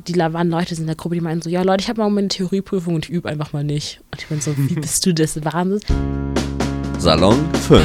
waren Leute in der Gruppe, die meinten so, ja Leute, ich habe mal eine Theorieprüfung und ich übe einfach mal nicht. Und ich bin so, wie bist du das Wahnsinn? Salon 5.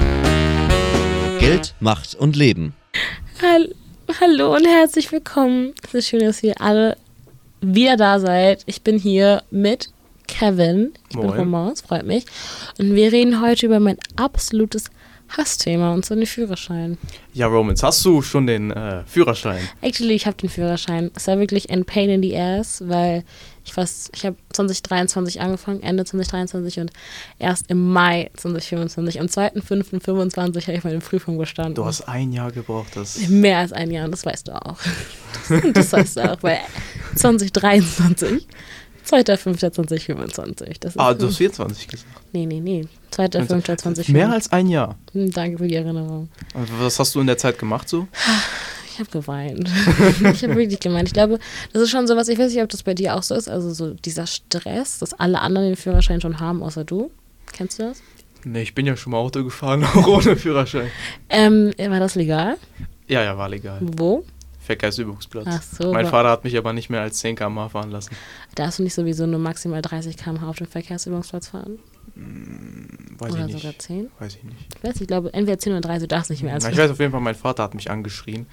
Geld, Macht und Leben. Hallo und herzlich willkommen. Es ist schön, dass ihr alle wieder da seid. Ich bin hier mit Kevin. Ich bin Romain, es freut mich. Und wir reden heute über mein absolutes Hassthema, und zwar den Führerschein. Ja, Romans, hast du schon den Führerschein? Actually, ich habe den Führerschein. Es war wirklich ein Pain in the Ass, weil ich habe 2023 angefangen, Ende 2023 und erst im Mai 2024, am 2.5.25 habe ich meine Prüfung bestanden. Du hast ein Jahr gebraucht. Mehr als ein Jahr, und das weißt du auch. Das weißt du auch, weil 2023, 2.5.2025. Du hast 24 gesagt. Nee. 2.5.2025. Mehr als ein Jahr. Danke für die Erinnerung. Was hast du in der Zeit gemacht so? Ich habe geweint. Ich habe wirklich gemeint. Ich glaube, das ist schon sowas, ich weiß nicht, ob das bei dir auch so ist, also so dieser Stress, dass alle anderen den Führerschein schon haben, außer du. Kennst du das? Nee, ich bin ja schon mal Auto gefahren, auch ohne Führerschein. War das legal? Ja, war legal. Wo? Verkehrsübungsplatz. Ach so. Mein Vater hat mich aber nicht mehr als 10 km/h fahren lassen. Darfst du nicht sowieso nur maximal 30 km/h auf dem Verkehrsübungsplatz fahren? Weiß oder ich nicht. Sogar 10? Weiß ich nicht. Ich weiß nicht, ich glaube, entweder 10 oder 30, du darfst nicht mehr als... Ich weiß auf jeden Fall, mein Vater hat mich angeschrien.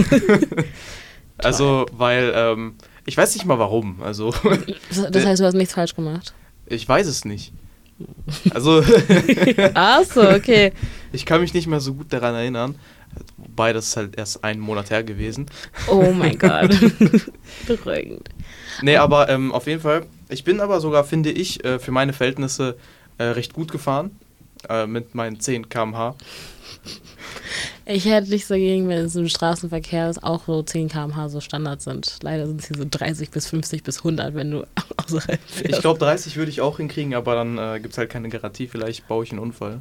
Also, weil, ich weiß nicht mal warum. Also, das heißt, du hast nichts falsch gemacht? Ich weiß es nicht. Also... Ach so, okay. Ich kann mich nicht mehr so gut daran erinnern. Wobei, das ist halt erst einen Monat her gewesen. Oh mein Gott. Beruhigend. Nee, aber auf jeden Fall. Ich bin aber sogar, finde ich, für meine Verhältnisse recht gut gefahren. Mit meinen 10 km/h. Ich hätte nichts dagegen, wenn es im Straßenverkehr ist, auch so 10 km/h so Standard sind. Leider sind es hier so 30 bis 50 bis 100, wenn du außerhalb fährst. Ich glaube, 30 würde ich auch hinkriegen, aber dann gibt es halt keine Garantie. Vielleicht baue ich einen Unfall.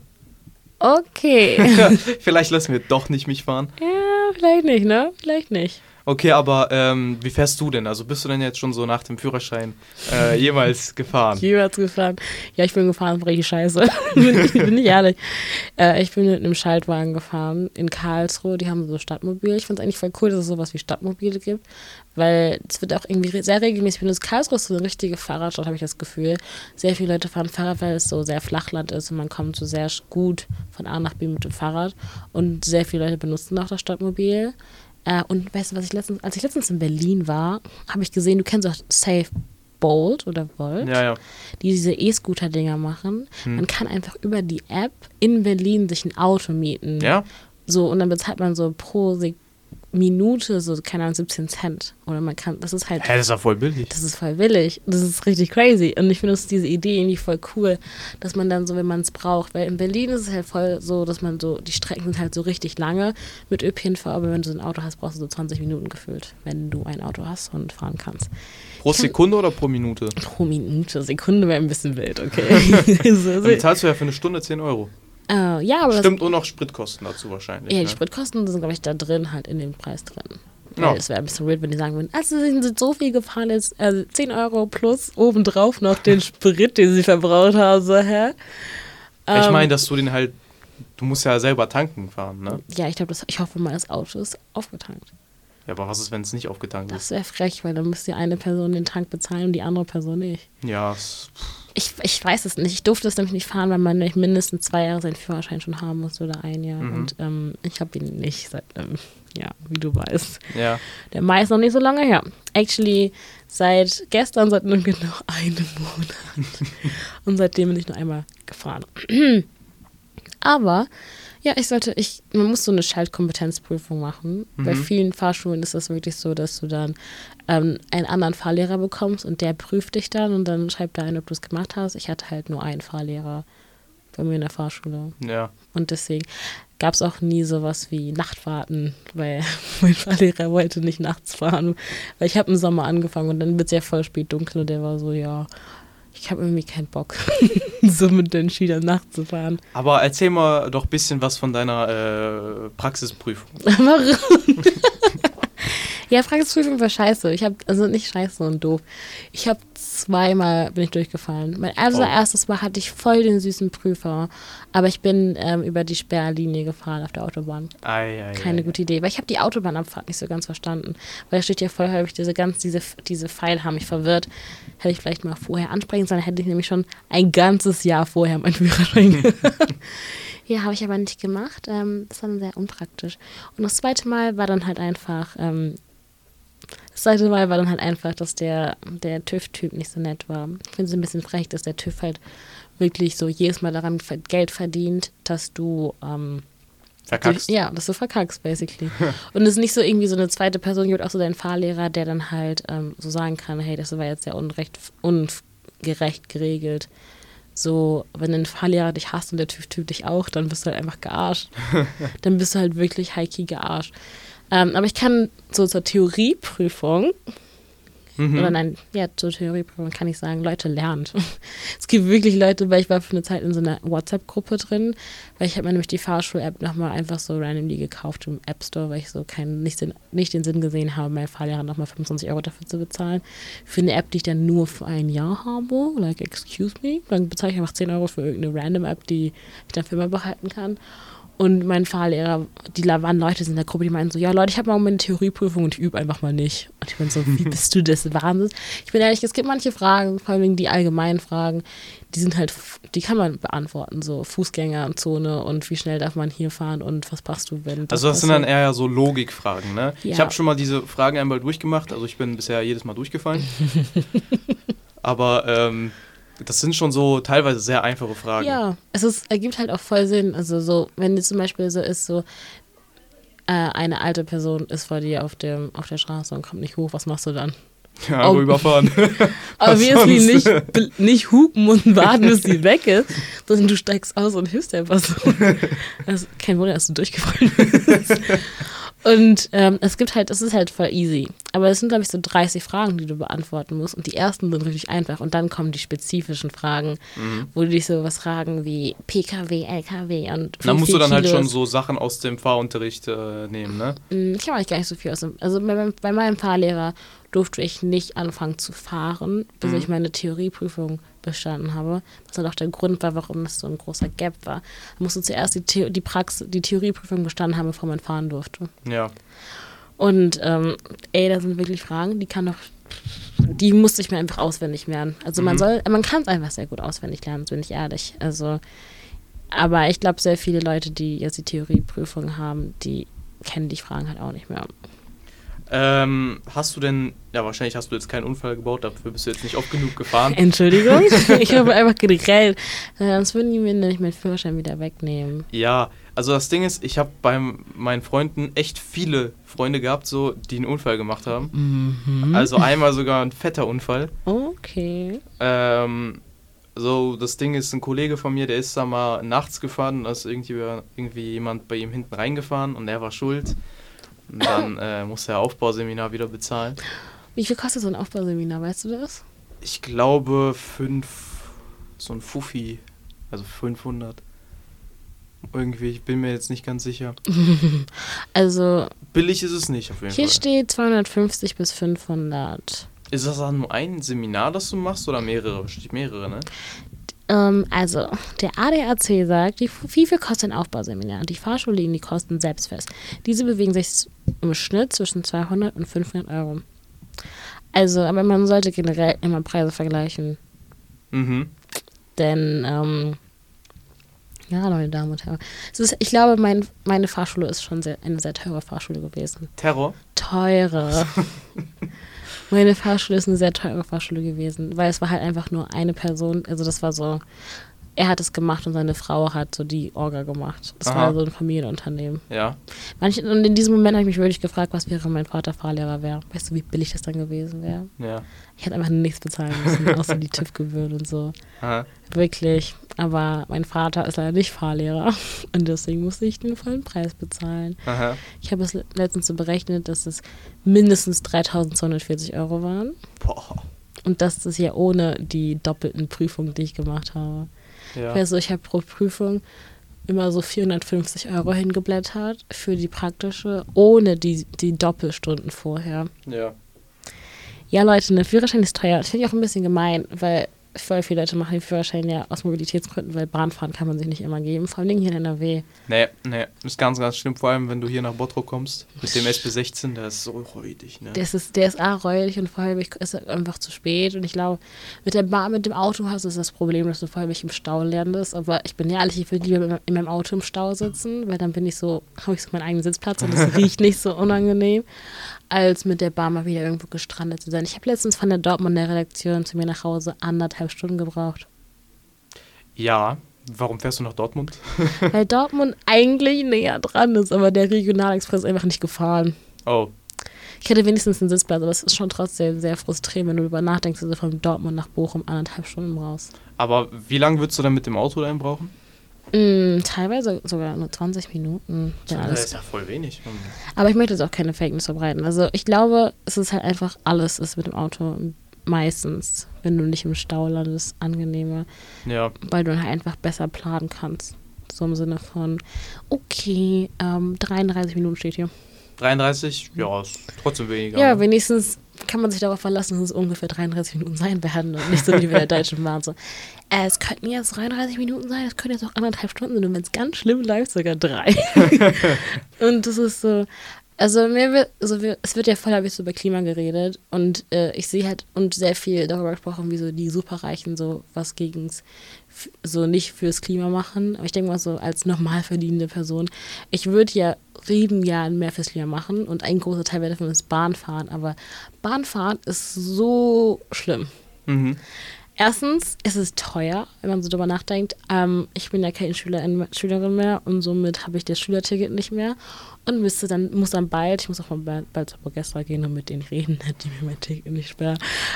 Okay. Vielleicht lassen wir doch nicht mich fahren. Ja, vielleicht nicht, ne? Vielleicht nicht. Okay, aber wie fährst du denn? Also bist du denn jetzt schon so nach dem Führerschein jemals gefahren? Jemals gefahren? Ja, ich bin gefahren, richtig scheiße. bin ich ehrlich. Ich bin mit einem Schaltwagen gefahren in Karlsruhe. Die haben so Stadtmobil. Ich finde es eigentlich voll cool, dass es sowas wie Stadtmobile gibt, weil es wird auch irgendwie sehr regelmäßig benutzt. Karlsruhe ist so eine richtige Fahrradstadt, habe ich das Gefühl. Sehr viele Leute fahren Fahrrad, weil es so sehr Flachland ist und man kommt so sehr gut von A nach B mit dem Fahrrad. Und sehr viele Leute benutzen auch das Stadtmobil. Und weißt du, als ich letztens in Berlin war, habe ich gesehen, du kennst auch Safe Bolt oder Volt, ja. Die diese E-Scooter-Dinger machen. Man kann einfach über die App in Berlin sich ein Auto mieten. Ja. So, und dann bezahlt man so pro Minute so, keine Ahnung, 17 Cent. Oder man kann, das ist halt... Das ist ja voll billig. Das ist voll billig. Das ist richtig crazy. Und ich finde diese Idee irgendwie voll cool, dass man dann so, wenn man es braucht, weil in Berlin ist es halt voll so, dass man so, die Strecken sind halt so richtig lange mit ÖPNV, aber wenn du so ein Auto hast, brauchst du so 20 Minuten gefühlt, wenn du ein Auto hast und fahren kannst. Pro Sekunde oder pro Minute? Pro Minute. Sekunde wäre ein bisschen wild, okay. Dann bezahlst du ja für eine Stunde 10 Euro. Ja, aber stimmt, und noch Spritkosten dazu wahrscheinlich. Ja, ne? Die Spritkosten sind, glaube ich, da drin, halt in dem Preis drin. Ja. Es wäre ein bisschen weird, wenn die sagen würden, also sie sind so viel gefahren, jetzt 10 Euro plus obendrauf noch den Sprit, den sie verbraucht haben. So, hä? Ich meine, dass du den halt, du musst ja selber tanken fahren, ne? Ja, ich hoffe mal, das Auto ist aufgetankt. Ja, aber was ist, wenn es nicht aufgetankt ist? Das wäre frech, weil dann müsste eine Person den Tank bezahlen und die andere Person nicht. Ja, Ich weiß es nicht. Ich durfte es nämlich nicht fahren, weil man nicht mindestens 2 Jahre seinen Führerschein schon haben muss oder 1 Jahr. Und ich habe ihn nicht seit, wie du weißt. Ja. Der Mai ist noch nicht so lange her. Actually, seit gestern, seit nur genau einem Monat. Und seitdem bin ich nur einmal gefahren. Aber, ja, man muss so eine Schaltkompetenzprüfung machen. Bei vielen Fahrschulen ist das wirklich so, dass du dann einen anderen Fahrlehrer bekommst und der prüft dich dann und dann schreibt er ein, ob du es gemacht hast. Ich hatte halt nur einen Fahrlehrer bei mir in der Fahrschule. Ja. Und deswegen gab es auch nie sowas wie Nachtfahrten, weil mein Fahrlehrer wollte nicht nachts fahren. Weil ich habe im Sommer angefangen und dann wird es ja voll spät dunkel und der war so, ja, ich habe irgendwie keinen Bock, so mit den Schülern nachts zu fahren. Aber erzähl mal doch ein bisschen was von deiner Praxisprüfung. Warum? Ja, Praxisprüfung war scheiße. Also nicht scheiße und doof. Ich habe 2-mal bin ich durchgefallen. Mein erstes Mal hatte ich voll den süßen Prüfer, aber ich bin über die Sperrlinie gefahren auf der Autobahn. Keine gute Idee, weil ich habe die Autobahnabfahrt nicht so ganz verstanden. Weil da steht ja voll häufig diese Pfeile haben mich verwirrt. Hätte ich vielleicht mal vorher ansprechen sollen, hätte ich nämlich schon ein ganzes Jahr vorher meinen Führerschein Ja, habe ich aber nicht gemacht. Das war dann sehr unpraktisch. Und das zweite Mal war dann halt einfach, dass der TÜV-Typ nicht so nett war. Ich finde es ein bisschen frech, dass der TÜV halt wirklich so jedes Mal daran Geld verdient, dass du verkackst. Dass du verkackst, basically. Und es ist nicht so irgendwie so eine zweite Person, gibt auch so dein Fahrlehrer, der dann halt so sagen kann, hey, das war jetzt sehr ungerecht geregelt. So, wenn ein Fahrlehrer dich hasst und der TÜV dich auch, dann bist du halt einfach gearscht. Dann bist du halt wirklich high-key gearscht. Aber ich kann so zur Theorieprüfung, zur Theorieprüfung kann ich sagen, Leute, lernt. Es gibt wirklich Leute, weil ich war für eine Zeit in so einer WhatsApp-Gruppe drin, weil ich habe mir nämlich die Fahrschul-App nochmal einfach so randomly gekauft im App Store, weil ich so nicht den Sinn gesehen habe, meinen Fahrlehrer nochmal 25 € dafür zu bezahlen. Für eine App, die ich dann nur für ein Jahr habe, like, excuse me, dann bezahle ich einfach 10 € für irgendeine random App, die ich dann für immer behalten kann. Und mein Fahrlehrer, die waren Leute in der Gruppe, die meinten so, ja Leute, ich habe mal eine Theorieprüfung und ich übe einfach mal nicht. Und ich bin so, wie bist du das? Wahnsinn. Ich bin ehrlich, es gibt manche Fragen, vor allem die allgemeinen Fragen, die kann man beantworten, so Fußgängerzone und wie schnell darf man hier fahren und was machst du, wenn das Also das sind dann eher so Logikfragen, ne? Ja. Ich habe schon mal diese Fragen einmal durchgemacht, also ich bin bisher jedes Mal durchgefallen. Aber das sind schon so teilweise sehr einfache Fragen. Ja, ergibt halt auch voll Sinn. Also so, wenn es zum Beispiel so ist, so eine alte Person ist vor dir auf der Straße und kommt nicht hoch, was machst du dann? Ja, aber überfahren. Obviously nicht hupen und warten, bis sie weg ist, sondern du steigst aus und hilfst der Person. Also, kein Wunder, dass du durchgefallen bist. Und es ist halt voll easy. Aber es sind, glaube ich, so 30 Fragen, die du beantworten musst. Und die ersten sind richtig einfach. Und dann kommen die spezifischen Fragen, wo du dich so was fragen wie PKW, LKW und Da musst du dann Kilos. halt schon so Sachen aus dem Fahrunterricht nehmen, ne? Ich habe eigentlich gar nicht so viel aus dem... Also bei meinem Fahrlehrer durfte ich nicht anfangen zu fahren, bis ich meine Theorieprüfung bestanden habe. Was dann auch der Grund war, warum das so ein großer Gap war. Da musst du zuerst die Theorieprüfung bestanden haben, bevor man fahren durfte. Ja. Und da sind wirklich Fragen, die musste ich mir einfach auswendig lernen. Also man kann es einfach sehr gut auswendig lernen, bin ich ehrlich. Also, aber ich glaube, sehr viele Leute, die jetzt die Theorieprüfung haben, die kennen die Fragen halt auch nicht mehr. Hast du denn, ja wahrscheinlich hast du jetzt keinen Unfall gebaut, dafür bist du jetzt nicht oft genug gefahren. Entschuldigung, ich habe einfach generell, sonst würden die mir nämlich meinen Führerschein wieder wegnehmen. Ja, also das Ding ist, ich habe bei meinen Freunden echt viele Freunde gehabt, so, die einen Unfall gemacht haben. Mhm. Also einmal sogar ein fetter Unfall. Okay. So, das Ding ist, ein Kollege von mir, der ist da mal nachts gefahren und da ist irgendwie jemand bei ihm hinten reingefahren und der war schuld. Und dann musste er Aufbauseminar wieder bezahlen. Wie viel kostet so ein Aufbauseminar, weißt du das? Ich glaube so ein Fuffi, also 500. Irgendwie, ich bin mir jetzt nicht ganz sicher. Also... Billig ist es nicht, auf jeden Fall. Hier steht 250 bis 500. Ist das dann nur ein Seminar, das du machst, oder mehrere? Steht mehrere, ne? Also, der ADAC sagt, wie viel kostet ein Aufbauseminar? Die Fahrschule legen die Kosten selbst fest. Diese bewegen sich im Schnitt zwischen 200 und 500 Euro. Also, aber man sollte generell immer Preise vergleichen. Mhm. Denn, ja, meine Damen und Herren. Ich glaube, meine Fahrschule ist schon eine sehr teure Fahrschule gewesen. Terror? Teure. Meine Fahrschule ist eine sehr teure Fahrschule gewesen, weil es war halt einfach nur eine Person, also das war so, er hat es gemacht und seine Frau hat so die Orga gemacht. Das war so ein Familienunternehmen. Ja. Und in diesem Moment habe ich mich wirklich gefragt, was wäre, wenn mein Vater Fahrlehrer wäre. Weißt du, wie billig das dann gewesen wäre? Ja. Ich hätte einfach nichts bezahlen müssen, außer die TÜV-Gebühren und so. Aha. Wirklich. Aber mein Vater ist leider nicht Fahrlehrer und deswegen musste ich den vollen Preis bezahlen. Aha. Ich habe es letztens so berechnet, dass es mindestens 3.240 Euro waren. Boah. Und das ist ja ohne die doppelten Prüfungen, die ich gemacht habe. Ja. Also ich habe pro Prüfung immer so 450 € hingeblättert für die praktische, ohne die Doppelstunden vorher. Ja. Ja, Leute, der Führerschein ist teuer. Das finde ich auch ein bisschen gemein, weil voll viele Leute machen den Führerschein ja aus Mobilitätsgründen, weil Bahnfahren kann man sich nicht immer geben, vor allem hier in NRW. Nee, ist ganz, ganz schlimm, vor allem wenn du hier nach Bottrop kommst, mit dem SB16, der ist so räudig, ne? Der ist A, räudig und vor allem ist er einfach zu spät und ich glaube, mit der Bahn, mit dem Auto hast du das Problem, dass du vor allem im Stau lernst, aber ich bin ehrlich, ich würde lieber in meinem Auto im Stau sitzen, weil dann habe ich so meinen eigenen Sitzplatz und es riecht nicht so unangenehm, als mit der Bahn mal wieder irgendwo gestrandet zu sein. Ich habe letztens von der Dortmunder Redaktion zu mir nach Hause 1,5 Stunden gebraucht. Ja, warum fährst du nach Dortmund? Weil Dortmund eigentlich näher dran ist, aber der Regionalexpress ist einfach nicht gefahren. Oh. Ich hätte wenigstens einen Sitzplatz, aber es ist schon trotzdem sehr frustrierend, wenn du darüber nachdenkst, dass du von Dortmund nach Bochum 1,5 Stunden brauchst. Aber wie lange würdest du dann mit dem Auto dahin brauchen? Teilweise sogar nur 20 Minuten. Ja, Das ist ja voll wenig. Aber ich möchte jetzt auch keine Fake News verbreiten. Also ich glaube, es ist halt einfach alles ist mit dem Auto meistens, wenn du nicht im Stau landest, angenehmer. Ja. Weil du halt einfach besser planen kannst. So im Sinne von, okay, 33 Minuten steht hier. 33? Ja, ist trotzdem weniger. Ja, ne? wenigstens kann man sich darauf verlassen, dass es ungefähr 33 Minuten sein werden und nicht so wie bei der Deutschen Bahn. So, es könnten jetzt 33 Minuten sein, es könnten jetzt auch 1,5 Stunden sein und wenn es ganz schlimm läuft, sogar 3. Und das ist so, also es wird ja voll so über Klima geredet und ich sehe halt und sehr viel darüber gesprochen, wie so die Superreichen so was gegen's so nicht fürs Klima machen. Aber ich denke mal so als normal verdienende Person, ich würde ja riesen Jahren mehr fürs Klima machen und ein großer Teil davon ist Bahnfahren, aber Bahnfahren ist so schlimm. Mhm. Erstens ist es teuer, wenn man so drüber nachdenkt. Ich bin ja keine Schülerin mehr und somit habe ich das Schülerticket nicht mehr und muss dann bald, ich muss auch mal bald zur Progestra gehen und mit denen reden, die mir mein Ticket nicht sperren,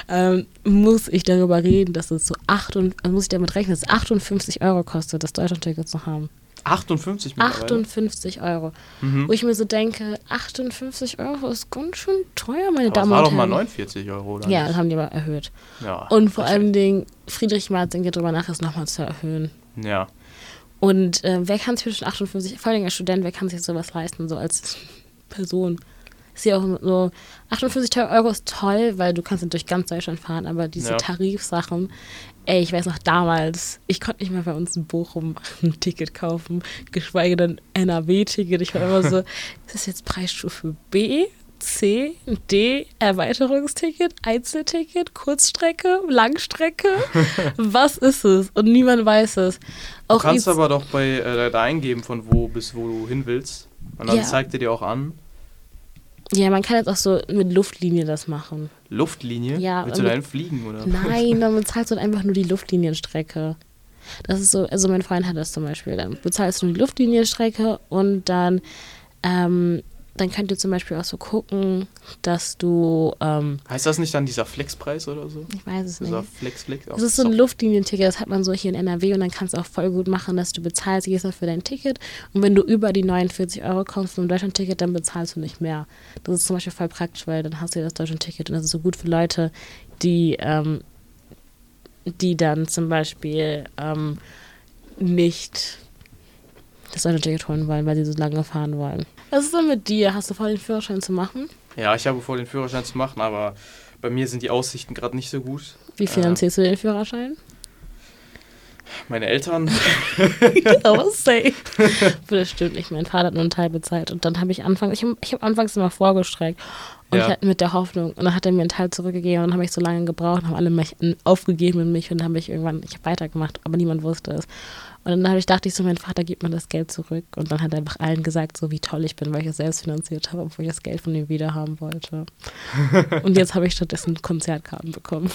muss ich darüber reden, dass es muss ich damit rechnen, dass es 58 € kostet, das Deutschlandticket zu haben. 58 mittlerweile? 58 €. Wo ich mir so denke, 58 € ist ganz schön teuer, meine Aber Damen das war und doch mal Herren. 49 €, oder? Ja, nicht? das haben die aber erhöht. Ja. Und vor allen Dingen, Friedrich Merz denkt ja drüber nach, es nochmal zu erhöhen. Ja. Und wer kann sich zwischen 58, vor allem als Student, wer kann sich sowas leisten, so als Person? Ist ja auch so, 58 € ist toll, weil du kannst durch ganz Deutschland fahren, aber diese Ja. Tarifsachen, ich weiß noch damals, ich konnte nicht mal bei uns in Bochum ein Ticket kaufen, geschweige denn NRW-Ticket. Ich war immer so, ist das jetzt Preisstufe B, C, D, Erweiterungsticket, Einzelticket, Kurzstrecke, Langstrecke? Was ist es? Und niemand weiß es. Du kannst aber doch bei da eingeben, von wo bis wo du hin willst. Und dann Ja. zeigt er dir auch an. Ja, man kann jetzt auch so mit Luftlinie das machen. Luftlinie? Ja, Willst du mit- dahin fliegen, oder? Nein, dann bezahlst du einfach nur die Luftlinienstrecke. Das ist so, also mein Freund hat das zum Beispiel. Dann bezahlst du die Luftlinienstrecke und dann könnt ihr zum Beispiel auch so gucken, dass du, Heißt das nicht dann dieser Flexpreis oder so? ich weiß es nicht. Dieser Flex? Das ist so ein Luftlinienticket, das hat man so hier in NRW und dann kannst du auch voll gut machen, dass du bezahlst, gehst auch für dein Ticket und wenn du über die 49 € kommst vom Deutschlandticket, dann bezahlst du nicht mehr. Das ist zum Beispiel voll praktisch, weil dann hast du ja das Deutschlandticket und das ist so gut für Leute, die dann zum Beispiel nicht das Deutschlandticket holen wollen, weil sie so lange fahren wollen. Was ist denn mit dir? Hast du vor, den Führerschein zu machen? Ja, ich habe vor, den Führerschein zu machen, aber bei mir sind die Aussichten gerade nicht so gut. Wie finanzierst du den Führerschein? Meine Eltern, Aber safe. Das stimmt nicht. Mein Vater hat nur einen Teil bezahlt. Und dann habe ich anfangs anfangs immer vorgestreckt. Und Ja. ich hatte mit der Hoffnung. Und dann hat er mir einen Teil zurückgegeben. Und dann habe ich so lange gebraucht. Und haben alle aufgegeben in mich. Und dann habe ich habe weitergemacht. Aber niemand wusste es. Und dann dachte ich so, mein Vater gibt mir das Geld zurück. Und dann hat er einfach allen gesagt, so wie toll ich bin, weil ich es selbst finanziert habe, obwohl ich das Geld von ihm wieder haben wollte. Und jetzt habe ich stattdessen Konzertkarten bekommen.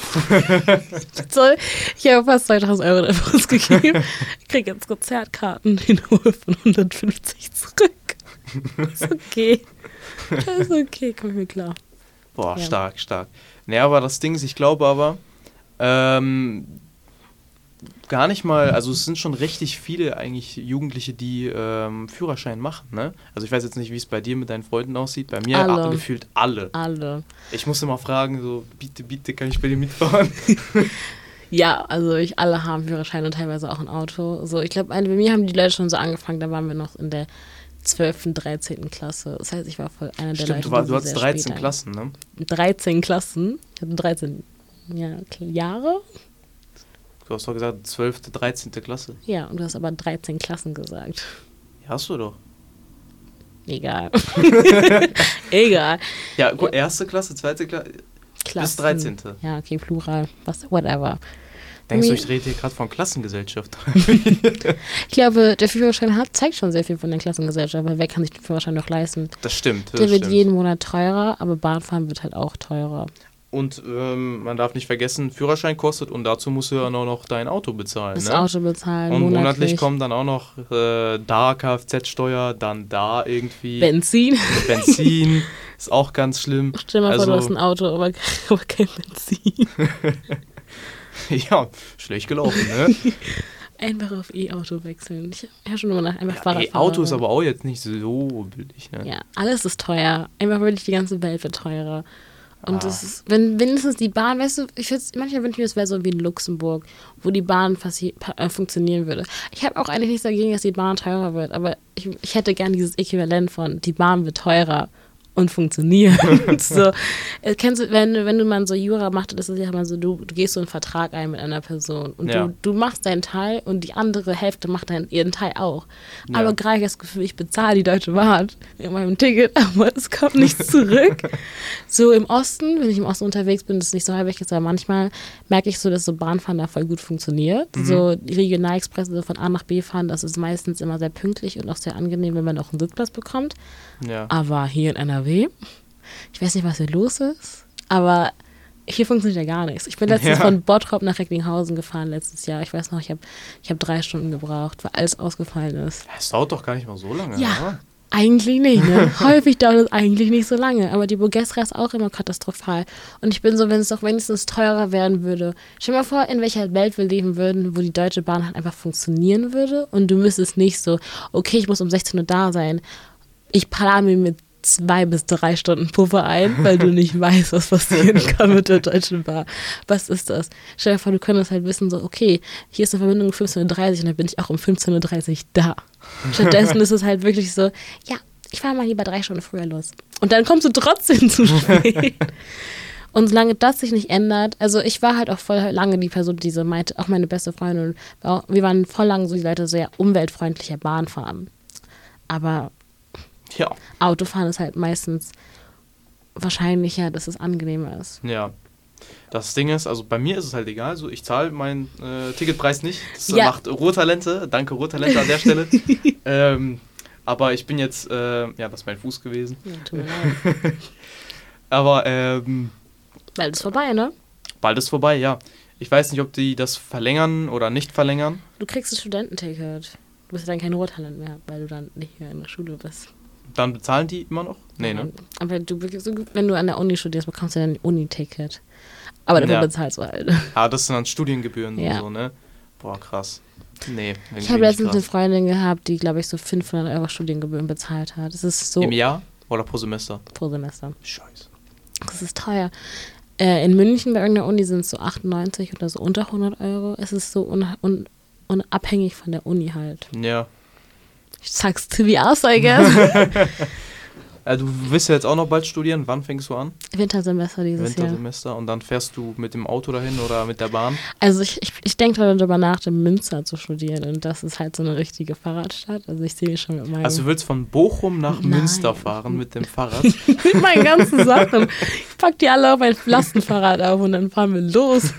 Ich habe fast 2.000 € dafür ausgegeben. Ich kriege jetzt Konzertkarten in Höhe von 150 zurück. Ist okay. Ist okay, komm mir klar. boah, Ja. stark. Nee, aber das Ding ist, ich glaube aber, gar nicht mal, also es sind schon richtig viele eigentlich Jugendliche, die Führerschein machen, ne? Also ich weiß jetzt nicht, wie es bei dir mit deinen Freunden aussieht, bei mir Alle. gefühlt alle. Alle. Ich muss immer fragen, so, bitte, kann ich bei dir mitfahren? Ja, also alle haben Führerschein und teilweise auch ein Auto. So, ich glaube, bei mir haben die Leute schon so angefangen, da waren wir noch in der 12., 13. Klasse. Das heißt, ich war voll einer der Stimmt, Leute, du hattest 13 Klassen, ne? 13 Klassen. Ich hatte 13 Jahre. Du hast doch gesagt 12., 13. Klasse. Ja, und du hast aber 13 Klassen gesagt. Ja, hast du doch. Egal. Egal. Ja, gut, 1. Klasse, 2. Klasse, bis 13. Ja, okay, Plural. Whatever. Denkst du, ich rede hier gerade von Klassengesellschaft? Ich glaube, der Führerschein zeigt schon sehr viel von der Klassengesellschaft, weil wer kann sich den Führerschein noch leisten? Das stimmt. Der wird jeden Monat teurer, aber Bahnfahren wird halt auch teurer. Und man darf nicht vergessen, Führerschein kostet und dazu musst du dann auch noch dein Auto bezahlen. Das ne? Auto bezahlen, und monatlich kommt dann auch noch da Kfz-Steuer, dann da irgendwie Benzin. Benzin, ist auch ganz schlimm. Stell dir mal vor, du hast ein Auto, aber kein Benzin. Ja, schlecht gelaufen, ne? Einfach auf E-Auto wechseln. Ich habe schon immer nach einfach Ja, Fahrrad. E-Auto ist aber auch jetzt nicht so billig, ne? Ja, alles ist teuer. Einfach wirklich die ganze Welt wird teurer. Und das ist, wenn wenigstens die Bahn, weißt du, manchmal wünsche ich mir, es wäre so wie in Luxemburg, wo die Bahn funktionieren würde. Ich habe auch eigentlich nichts dagegen, dass die Bahn teurer wird, aber ich hätte gern dieses Äquivalent von, die Bahn wird teurer und funktioniert. So, kennst du, wenn du mal so Jura machst, ist es ja immer so, du gehst so einen Vertrag ein mit einer Person und du machst deinen Teil und die andere Hälfte macht ihren Teil auch. Ja. Aber gerade ich das Gefühl, ich bezahle die Deutsche Bahn in meinem Ticket, aber es kommt nichts zurück. So im Osten, wenn ich im Osten unterwegs bin, das ist nicht so häufig, aber manchmal merke ich so, dass so Bahnfahren da voll gut funktioniert. Mhm. So die Regionalexpresse so von A nach B fahren, das ist meistens immer sehr pünktlich und auch sehr angenehm, wenn man auch einen Sitzplatz bekommt. Ja. Aber hier in NRW, ich weiß nicht, was hier los ist, aber hier funktioniert ja gar nichts. Ich bin letztens von Bottrop nach Recklinghausen gefahren letztes Jahr. Ich weiß noch, ich hab 3 Stunden gebraucht, weil alles ausgefallen ist. Das dauert doch gar nicht mal so lange, ja. Oder? Eigentlich nicht, ne? Häufig dauert es eigentlich nicht so lange, aber die Bogestra ist auch immer katastrophal. Und ich bin so, wenn es doch wenigstens teurer werden würde. Stell dir mal vor, in welcher Welt wir leben würden, wo die Deutsche Bahn halt einfach funktionieren würde und du müsstest nicht so, okay, ich muss um 16 Uhr da sein. Ich plane mir mit 2 bis 3 Stunden Puffer ein, weil du nicht weißt, was passieren kann mit der Deutschen Bahn. Was ist das? Stell dir vor, du könntest halt wissen, so, okay, hier ist eine Verbindung um 15.30 Uhr und dann bin ich auch um 15.30 Uhr da. Stattdessen ist es halt wirklich so, ja, ich fahre mal lieber 3 Stunden früher los. Und dann kommst du trotzdem zu spät. Und solange das sich nicht ändert, also ich war halt auch voll lange die Person, die so meinte, auch meine beste Freundin, wir waren voll lange so die Leute, sehr umweltfreundlicher Bahn fahren. Aber Autofahren ist halt meistens wahrscheinlicher, dass es angenehmer ist. Ja. Das Ding ist, also bei mir ist es halt egal, so ich zahle meinen Ticketpreis nicht. Das macht Ruhrtalente. Danke Ruhrtalente an der Stelle. Aber ich bin jetzt, das ist mein Fuß gewesen. Ja, tut mir leid. Aber bald ist vorbei, ne? Bald ist vorbei, ja. Ich weiß nicht, ob die das verlängern oder nicht verlängern. Du kriegst ein Studententicket. Du bist ja dann kein Ruhrtalent mehr, weil du dann nicht mehr in der Schule bist. Dann bezahlen die immer noch? Nee, ne? Aber wenn du an der Uni studierst, bekommst du dann ein Uni-Ticket. Aber dafür bezahlst du halt. Das sind dann Studiengebühren und so, ne? Boah, krass. Nee, ich habe letztens eine Freundin gehabt, die, glaube ich, so 500 € Studiengebühren bezahlt hat. Das ist so. Im Jahr oder pro Semester? Pro Semester. Scheiße. Das ist teuer. In München bei irgendeiner Uni sind es so 98 oder so unter 100 €. Es ist so unabhängig von der Uni halt. Ja. Ich sag's to be us, I guess. Du willst ja jetzt auch noch bald studieren. Wann fängst du an? Wintersemester dieses Jahr. Wintersemester. Und dann fährst du mit dem Auto dahin oder mit der Bahn? Also ich denke darüber nach, in Münster zu studieren. Und das ist halt so eine richtige Fahrradstadt. Also ich sehe mich schon mit meinem... Also du willst von Bochum nach Münster fahren mit dem Fahrrad? Mit meinen ganzen Sachen. Ich pack die alle auf mein Lastenfahrrad auf und dann fahren wir los.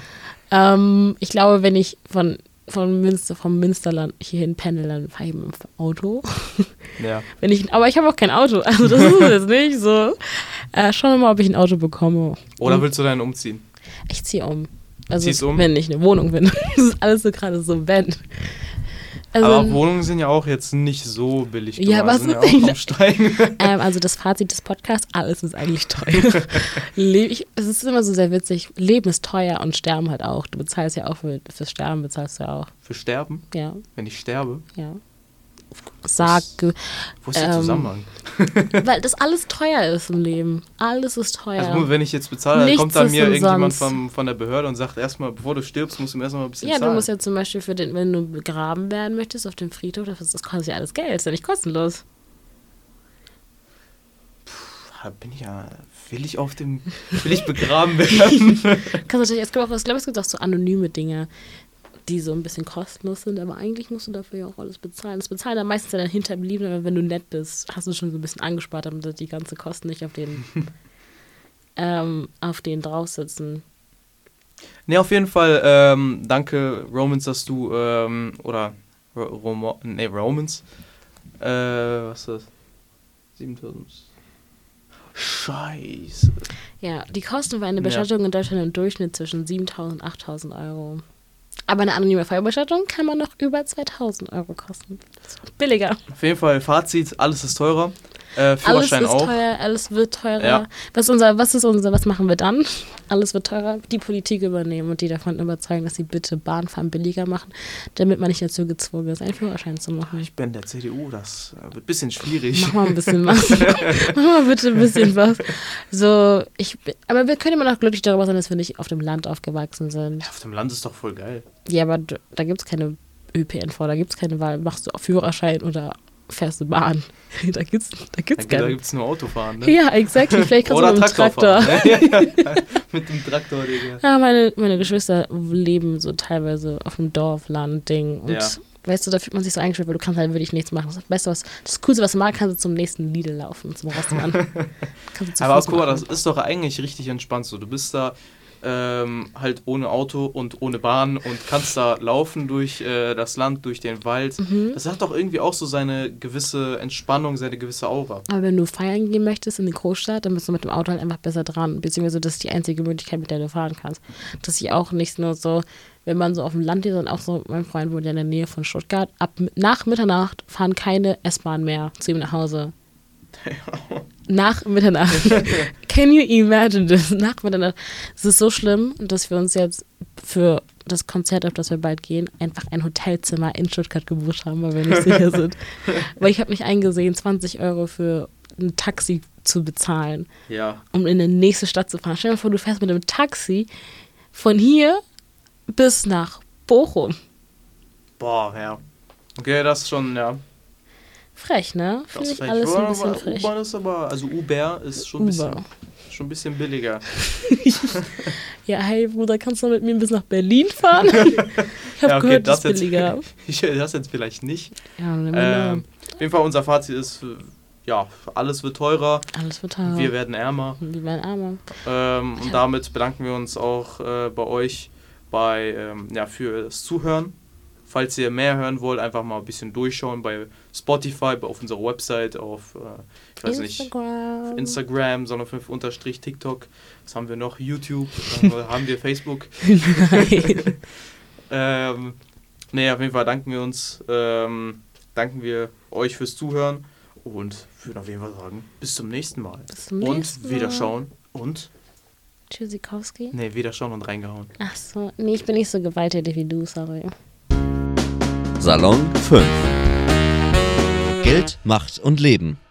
Ich glaube, wenn ich vom Münsterland hierhin pendel, dann fahre ich mit dem Auto. Ja. Aber ich habe auch kein Auto, also das ist jetzt nicht so. Schauen wir mal, ob ich ein Auto bekomme. Oder willst du dann umziehen? Ich ziehe um. Also ziehst um? Wenn ich eine Wohnung finde. Das ist alles so gerade so, wenn. Also, aber Wohnungen sind ja auch jetzt nicht so billig. Ja, was sind ja auch am Steigen. Also das Fazit des Podcasts, alles ist eigentlich teuer. Es ist immer so sehr witzig, Leben ist teuer und Sterben halt auch. Du bezahlst ja auch fürs Sterben, bezahlst du ja auch. Für Sterben? Ja. Wenn ich sterbe? Ja. sage. Wo ist der Zusammenhang? Weil das alles teuer ist im Leben. Alles ist teuer. Also gut, wenn ich jetzt bezahle, dann Nichts kommt dann ist mir irgendjemand umsonst. von der Behörde und sagt erstmal, bevor du stirbst, musst du mir erstmal ein bisschen Ja, zahlen. du musst ja zum Beispiel wenn du begraben werden möchtest auf dem Friedhof, das kostet ja alles Geld, ist ja nicht kostenlos. Will ich begraben werden? Es gibt auch so anonyme Dinge, die so ein bisschen kostenlos sind, aber eigentlich musst du dafür ja auch alles bezahlen. Das bezahlen dann meistens deine Hinterbliebenen, aber wenn du nett bist, hast du schon so ein bisschen angespart, damit die ganzen Kosten nicht auf den drauf sitzen. Ne, auf jeden Fall, danke Romans, dass du, Romans, was ist das? 7000. Scheiße. Ja, die Kosten für eine Bestattung in Deutschland im Durchschnitt zwischen 7.000 und 8.000 Euro. Aber eine anonyme Feuerbestattung kann man noch über 2.000 Euro kosten. Das ist billiger. Auf jeden Fall Fazit, alles ist teurer. Führerschein alles ist auch. teuer, alles wird teurer. Ja. Was machen wir dann? Alles wird teurer. Die Politik übernehmen und die davon überzeugen, dass sie bitte Bahnfahren billiger machen, damit man nicht dazu gezwungen ist, einen Führerschein zu machen. Ich bin der CDU, das wird ein bisschen schwierig. Mach mal ein bisschen was. Mach mal bitte ein bisschen was. Aber wir können immer noch glücklich darüber sein, dass wir nicht auf dem Land aufgewachsen sind. Ja, auf dem Land ist doch voll geil. Ja, aber da gibt es keine ÖPNV, da gibt es keine Wahl. Machst du auf Führerschein oder fährst du Bahn? Da gibt's keine. Da gibt's nur Autofahren, ne? Ja, exactly. Vielleicht kannst Oder du mit dem Traktor. Ja. Mit dem Traktor, Digga. Ja, meine Geschwister leben so teilweise auf dem Dorf, Land, Ding. Und weißt du, da fühlt man sich so eingeschränkt, weil du kannst halt wirklich nichts machen. Das Coolste, was du machen kannst, ist zum nächsten Lidl laufen, zum Rossmann. Aber guck mal, das ist doch eigentlich richtig entspannt so. Du bist da halt ohne Auto und ohne Bahn und kannst da laufen durch das Land, durch den Wald. Das hat doch irgendwie auch so seine gewisse Entspannung, seine gewisse Aura. Aber wenn du feiern gehen möchtest in die Großstadt, dann bist du mit dem Auto halt einfach besser dran. Beziehungsweise das ist die einzige Möglichkeit, mit der du fahren kannst. Das ist auch nicht nur so, wenn man so auf dem Land ist, sondern auch so, mein Freund wohnt ja in der Nähe von Stuttgart, nach Mitternacht fahren keine S-Bahn mehr zu ihm nach Hause. Nach Mitternacht. Can you imagine this? Nach Mitternacht. Es ist so schlimm, dass wir uns jetzt für das Konzert, auf das wir bald gehen, einfach ein Hotelzimmer in Stuttgart gebucht haben, weil wir nicht sicher sind. Weil ich habe nicht eingesehen, 20 Euro für ein Taxi zu bezahlen, um in die nächste Stadt zu fahren. Stell dir mal vor, du fährst mit einem Taxi von hier bis nach Bochum. Boah, ja. Okay, das ist schon, Frech, ne? Finde ich frech. alles ein bisschen frech. U-Bahn ist Uber ist schon ein bisschen billiger. Ja, hey Bruder, kannst du mit mir bis nach Berlin fahren? Ich habe gehört, das ist billiger. Das jetzt vielleicht nicht. Ja, auf jeden Fall, unser Fazit ist, alles wird teurer. Alles wird teurer. Wir werden ärmer. Und damit bedanken wir uns auch bei euch für das Zuhören. Falls ihr mehr hören wollt, einfach mal ein bisschen durchschauen bei Spotify, auf unserer Website, auf Instagram, Sonne5_ TikTok. Was haben wir noch? YouTube. Haben wir Facebook? Nein. Auf jeden Fall danken wir euch fürs Zuhören und würden auf jeden Fall sagen, bis zum nächsten Mal. Und Wiederschauen und Tschüssikowski? Nee, Wiederschauen und reingehauen. Ach so, nee, ich bin nicht so gewalttätig wie du, sorry. Salon 5. Geld, Macht und Leben.